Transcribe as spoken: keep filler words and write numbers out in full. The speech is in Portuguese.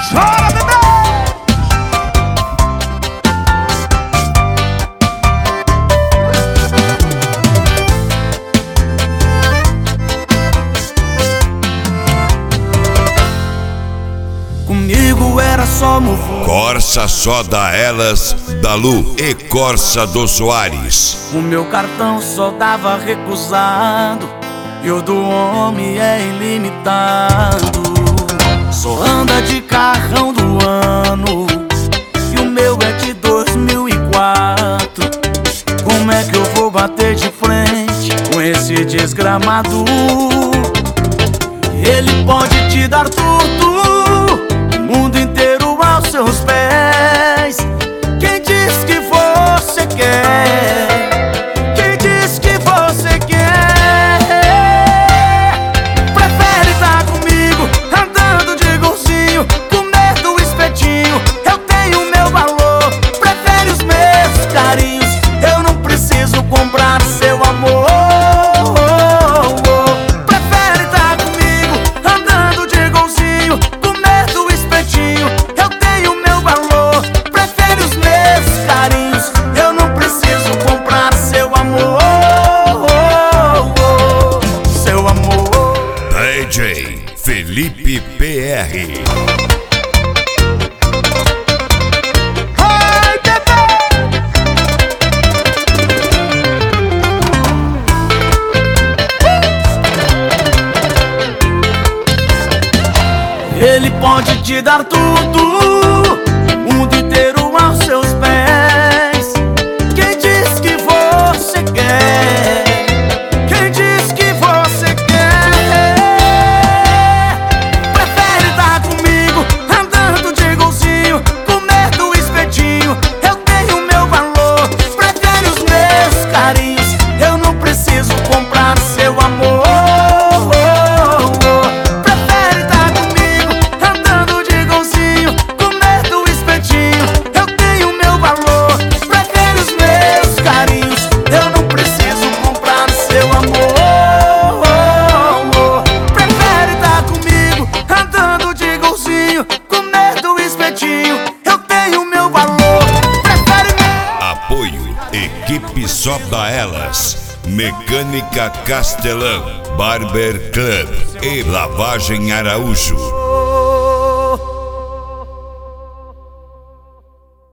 Chora, bebê! Comigo era só movo. Corsa só da Elas, da Lu e Corsa do Soares. O meu cartão só dava recusado e o do homem é ilimitado. Só anda de carrão do ano e o meu é de dois mil e quatro. Como é que eu vou bater de frente com esse desgramado? Ele pode te dar tudo, o mundo inteiro aos seus pés. Quem diz que você quer? Quem diz que você quer? Prefere estar comigo, andando de golzinho, comer do espetinho. Eu tenho meu valor. Prefere os meus carinhos, eu não preciso comprar seu amor. D J Felipe P R. Ai, bebê! Ele pode te dar tudo, o mundo inteiro aos seus pés. Quem diz que você quer? Quem diz que você quer? Prefere estar comigo, andando de golzinho, comer do espetinho. Eu tenho meu valor. Prefere os meus carinhos, eu não preciso comprar seu amor. Equipe só da Elas, Mecânica Castelão, Barber Club e Lavagem Araújo.